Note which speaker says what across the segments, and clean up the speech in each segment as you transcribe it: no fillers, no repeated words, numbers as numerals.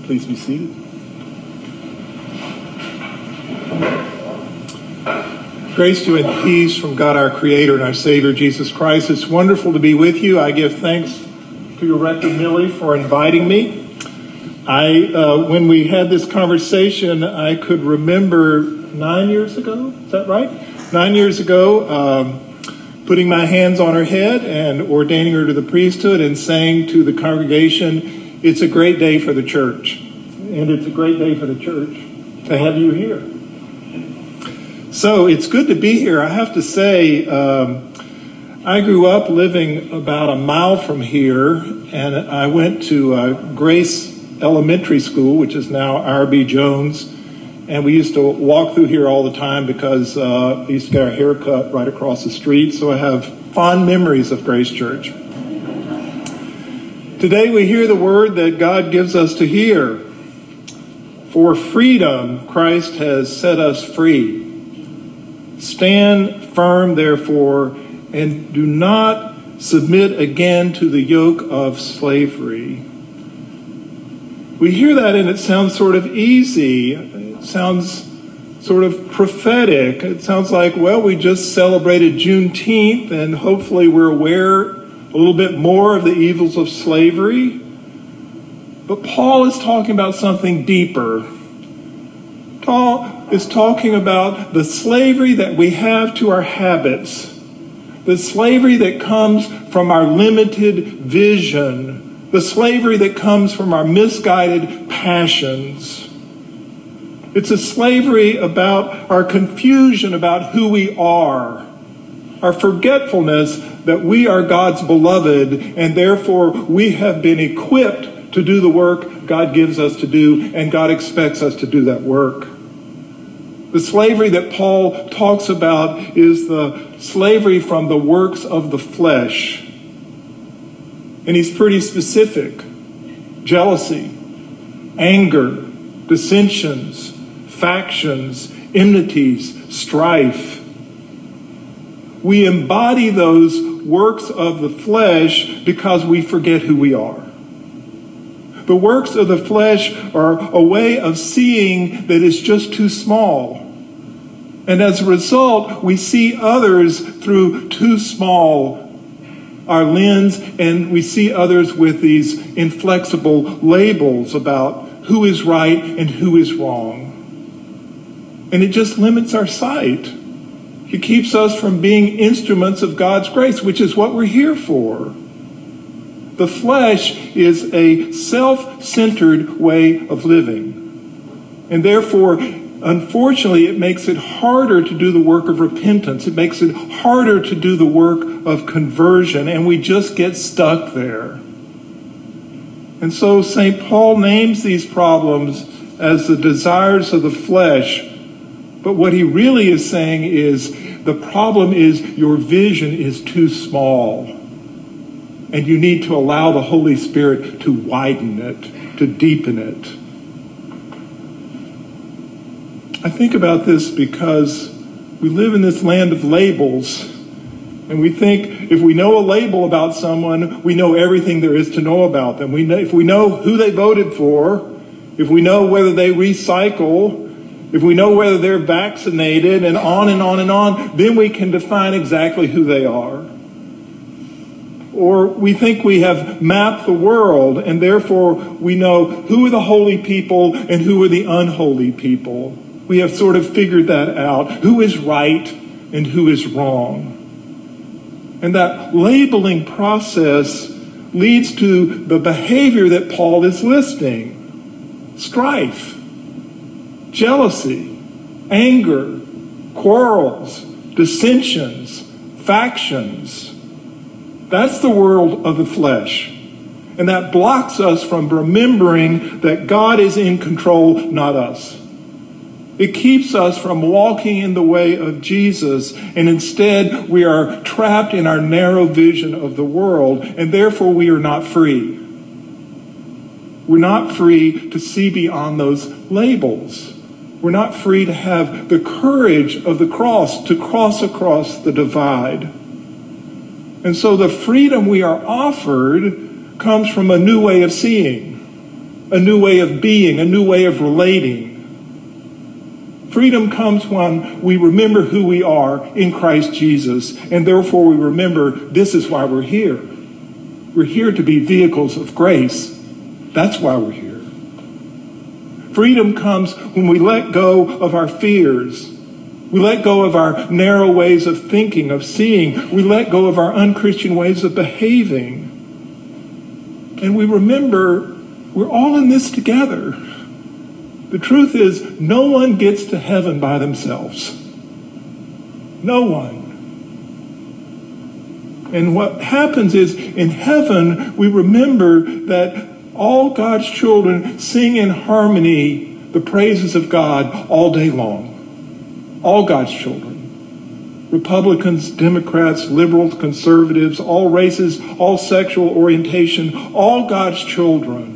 Speaker 1: Please be seated. Grace to you and peace from God our Creator and our Savior, Jesus Christ. It's wonderful to be with you. I give thanks to your Rector Millie for inviting me. When we had this conversation, I could remember 9 years ago, is that right? 9 years ago, putting my hands on her head and ordaining her to the priesthood and saying to the congregation, it's a great day for the church. And it's a great day for the church to have you here. So it's good to be here. I have to say, I grew up living about a mile from here, and I went to Grace Elementary School, which is now R.B. Jones, and we used to walk through here all the time because we used to get our hair cut right across the street, so I have fond memories of Grace Church. Today we hear the word that God gives us to hear. For freedom, Christ has set us free. Stand firm, therefore, and do not submit again to the yoke of slavery. We hear that and it sounds sort of easy. It sounds sort of prophetic. It sounds like, well, we just celebrated Juneteenth and hopefully we're aware a little bit more of the evils of slavery. But Paul is talking about something deeper. Paul is talking about the slavery that we have to our habits, the slavery that comes from our limited vision, the slavery that comes from our misguided passions. It's a slavery about our confusion about who we are, our forgetfulness that we are God's beloved, and therefore we have been equipped to do the work God gives us to do, and God expects us to do that work. The slavery that Paul talks about is the slavery from the works of the flesh. And he's pretty specific. Jealousy, anger, dissensions, factions, enmities, strife. We embody those works of the flesh because we forget who we are. The works of the flesh are a way of seeing that is just too small. And as a result, we see others through too small our lens, and we see others with these inflexible labels about who is right and who is wrong. And it just limits our sight. It keeps us from being instruments of God's grace, which is what we're here for. The flesh is a self-centered way of living. And therefore, unfortunately, it makes it harder to do the work of repentance. It makes it harder to do the work of conversion, and we just get stuck there. And so St. Paul names these problems as the desires of the flesh. But what he really is saying is the problem is your vision is too small. And you need to allow the Holy Spirit to widen it, to deepen it. I think about this because we live in this land of labels. And we think if we know a label about someone, we know everything there is to know about them. If we know who they voted for, if we know whether they recycle, if we know whether they're vaccinated, and on and on and on, then we can define exactly who they are. Or we think we have mapped the world, and therefore we know who are the holy people and who are the unholy people. We have sort of figured that out, who is right and who is wrong. And that labeling process leads to the behavior that Paul is listing. Strife, jealousy, anger, quarrels, dissensions, factions. That's the world of the flesh. And that blocks us from remembering that God is in control, not us. It keeps us from walking in the way of Jesus, and instead we are trapped in our narrow vision of the world, and therefore we are not free. We're not free to see beyond those labels. We're not free to have the courage of the cross to cross across the divide. And so the freedom we are offered comes from a new way of seeing. a new way of being, a new way of relating. Freedom comes when we remember who we are in Christ Jesus, and therefore we remember this is why we're here. We're here to be vehicles of grace. That's why we're here. Freedom comes when we let go of our fears. We let go of our narrow ways of thinking, of seeing. We let go of our unchristian ways of behaving. And we remember we're all in this together. The truth is, no one gets to heaven by themselves. No one. And what happens is, in heaven, we remember that all God's children sing in harmony the praises of God all day long. All God's children. Republicans, Democrats, liberals, conservatives, all races, all sexual orientation, all God's children.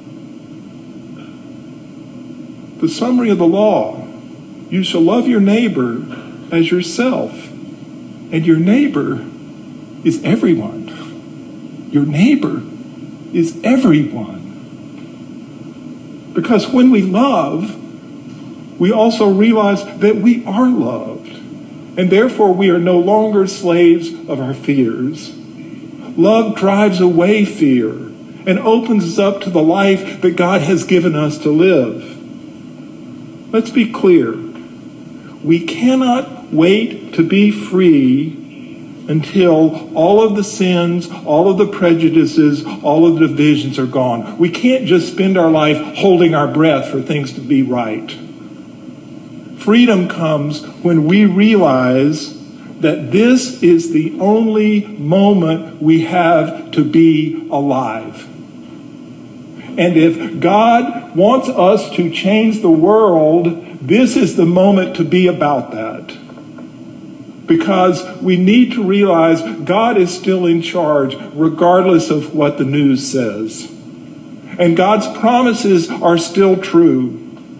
Speaker 1: The summary of the law: you shall love your neighbor as yourself. And your neighbor is everyone. Your neighbor is everyone. Because when we love, we also realize that we are loved. And therefore we are no longer slaves of our fears. Love drives away fear and opens us up to the life that God has given us to live. Let's be clear. We cannot wait to be free until all of the sins, all of the prejudices, all of the divisions are gone. We can't just spend our life holding our breath for things to be right. Freedom comes when we realize that this is the only moment we have to be alive. And if God wants us to change the world, this is the moment to be about that. Because we need to realize God is still in charge, regardless of what the news says. And God's promises are still true.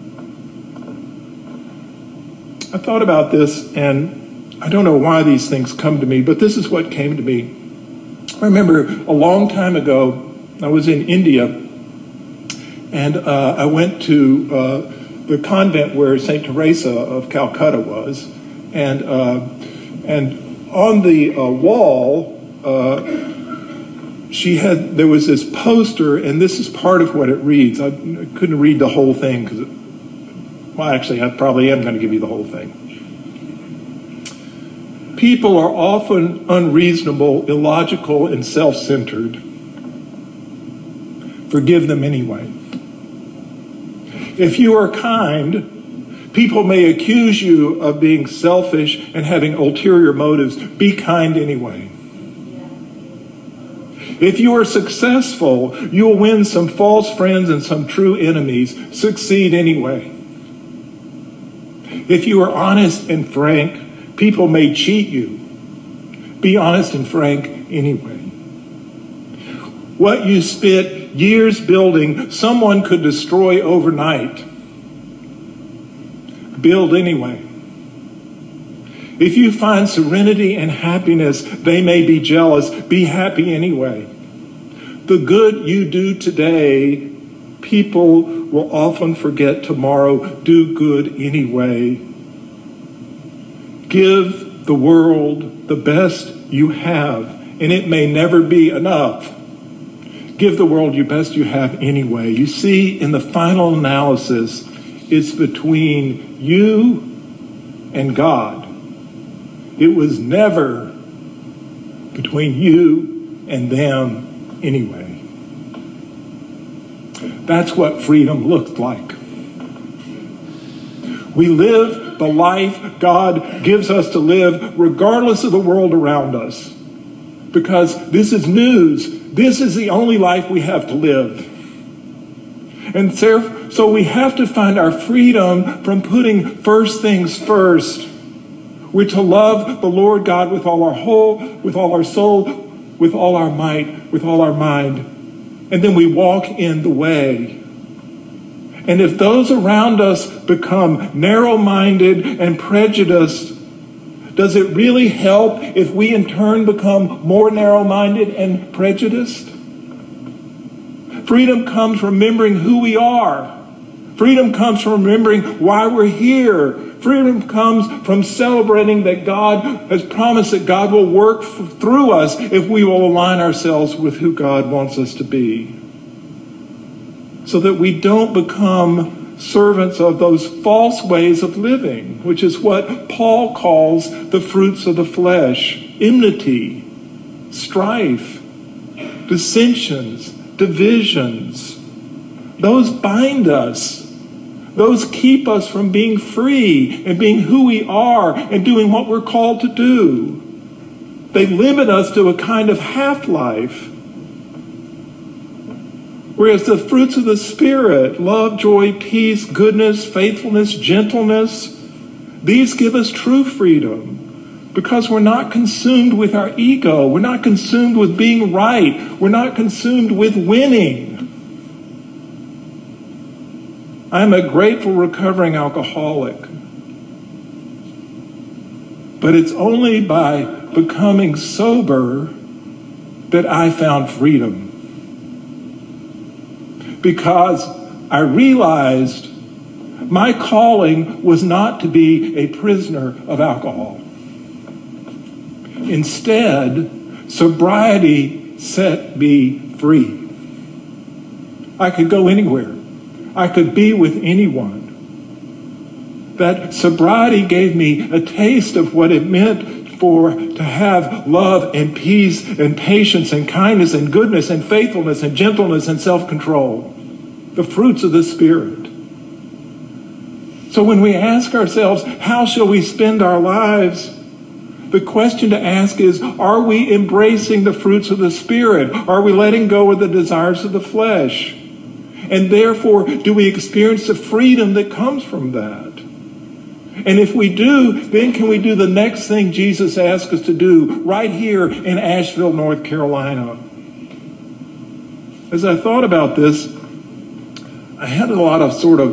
Speaker 1: I thought about this, and I don't know why these things come to me, but this is what came to me. I remember a long time ago, I was in India, and I went to the convent where St. Teresa of Calcutta was, and on the wall, there was this poster, and this is part of what it reads. I couldn't read the whole thing because, actually, I probably am going to give you the whole thing. People are often unreasonable, illogical, and self-centered. Forgive them anyway. If you are kind, people may accuse you of being selfish and having ulterior motives. Be kind anyway. If you are successful, you will win some false friends and some true enemies. Succeed anyway. If you are honest and frank, people may cheat you. Be honest and frank anyway. What you spent years building, someone could destroy overnight. Build anyway. If you find serenity and happiness, they may be jealous. Be happy anyway. The good you do today, people will often forget tomorrow. Do good anyway. Give the world the best you have, and it may never be enough. Give the world your best you have anyway. You see, in the final analysis, it's between you and God. It was never between you and them anyway. That's what freedom looked like. We live the life God gives us to live regardless of the world around us. Because this is news. This is the only life we have to live. And so we have to find our freedom from putting first things first. We're to love the Lord God with all our whole, with all our soul, with all our might, with all our mind. And then we walk in the way. And if those around us become narrow-minded and prejudiced, does it really help if we in turn become more narrow-minded and prejudiced? Freedom comes from remembering who we are. Freedom comes from remembering why we're here. Freedom comes from celebrating that God has promised that God will work through us if we will align ourselves with who God wants us to be. So that we don't become servants of those false ways of living, which is what Paul calls the fruits of the flesh: enmity, strife, dissensions, divisions. Those bind us. Those keep us from being free and being who we are and doing what we're called to do. They limit us to a kind of half-life. Whereas the fruits of the Spirit, love, joy, peace, goodness, faithfulness, gentleness, these give us true freedom because we're not consumed with our ego. We're not consumed with being right. We're not consumed with winning. I'm a grateful recovering alcoholic. But it's only by becoming sober that I found freedom. Because I realized my calling was not to be a prisoner of alcohol. Instead, sobriety set me free. I could go anywhere. I could be with anyone. That sobriety gave me a taste of what it meant to have love and peace and patience and kindness and goodness and faithfulness and gentleness and self-control. The fruits of the Spirit. So when we ask ourselves, how shall we spend our lives? The question to ask is, are we embracing the fruits of the Spirit? Are we letting go of the desires of the flesh? And therefore, do we experience the freedom that comes from that? And if we do, then can we do the next thing Jesus asked us to do right here in Asheville, North Carolina? As I thought about this, I had a lot of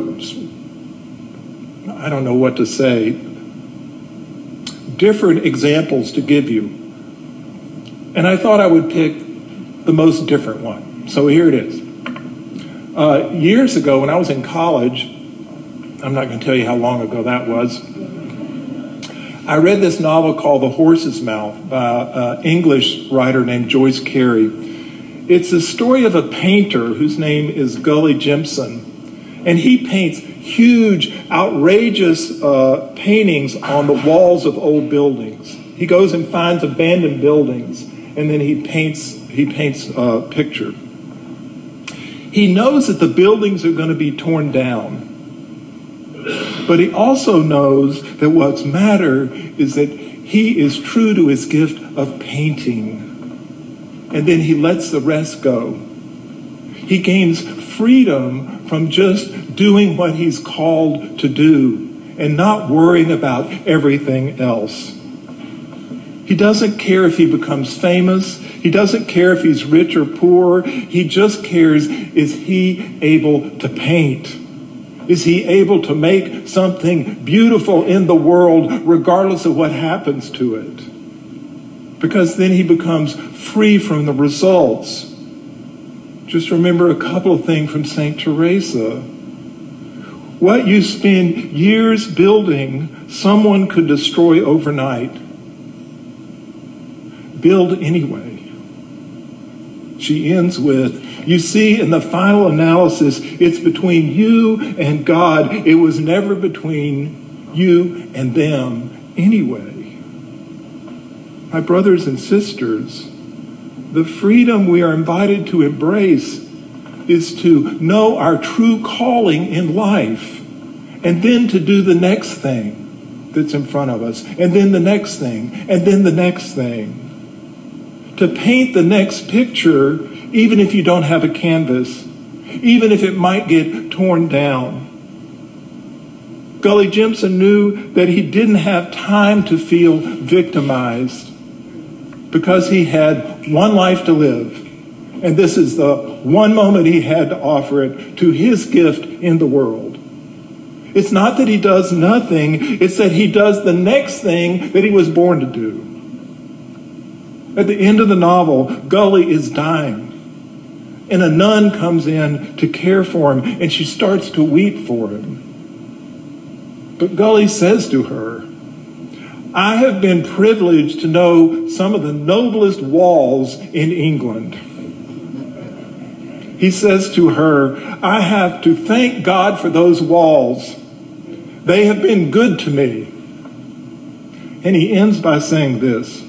Speaker 1: I don't know what to say, different examples to give you. And I thought I would pick the most different one. So here it is. Years ago, when I was in college, I'm not going to tell you how long ago that was, I read this novel called The Horse's Mouth by an English writer named Joyce Carey. It's the story of a painter whose name is Gully Jimson, and he paints huge, outrageous paintings on the walls of old buildings. He goes and finds abandoned buildings, and then he paints a picture. He knows that the buildings are going to be torn down. But he also knows that what's matter is that he is true to his gift of painting. And then he lets the rest go. He gains freedom from just doing what he's called to do and not worrying about everything else. He doesn't care if he becomes famous. He doesn't care if he's rich or poor. He just cares, is he able to paint? Is he able to make something beautiful in the world regardless of what happens to it? Because then he becomes free from the results. Just remember a couple of things from St. Teresa. What you spend years building, someone could destroy overnight. Build anyway. She ends with, you see, in the final analysis, it's between you and God. It was never between you and them anyway. My brothers and sisters, the freedom we are invited to embrace is to know our true calling in life and then to do the next thing that's in front of us, and then the next thing, and then the next thing. To paint the next picture, even if you don't have a canvas, even if it might get torn down. Gully Jimson knew that he didn't have time to feel victimized because he had one life to live. And this is the one moment he had to offer it to his gift in the world. It's not that he does nothing, it's that he does the next thing that he was born to do. At the end of the novel, Gully is dying. and a nun comes in to care for him, and she starts to weep for him. But Gully says to her, I have been privileged to know some of the noblest walls in England. He says to her, I have to thank God for those walls. They have been good to me. And he ends by saying this,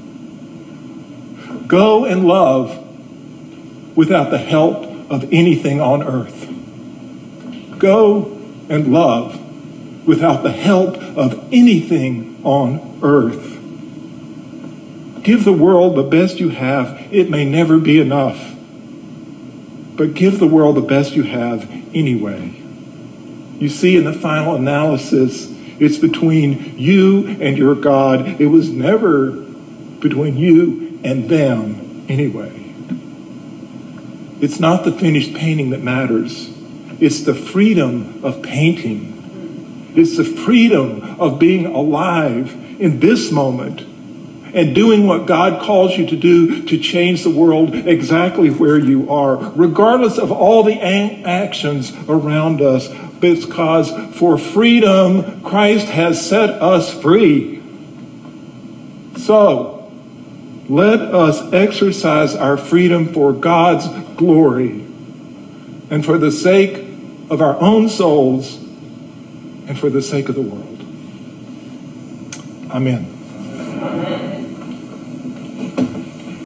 Speaker 1: go and love without the help of anything on earth. Go and love without the help of anything on earth. Give the world the best you have. It may never be enough. But give the world the best you have anyway. You see, in the final analysis, it's between you and your God. It was never between you and them anyway. It's not the finished painting that matters. It's the freedom of painting. It's the freedom of being alive in this moment and doing what God calls you to do to change the world exactly where you are, regardless of all the actions around us, because for freedom, Christ has set us free. So, let us exercise our freedom for God's glory and for the sake of our own souls and for the sake of the world. Amen.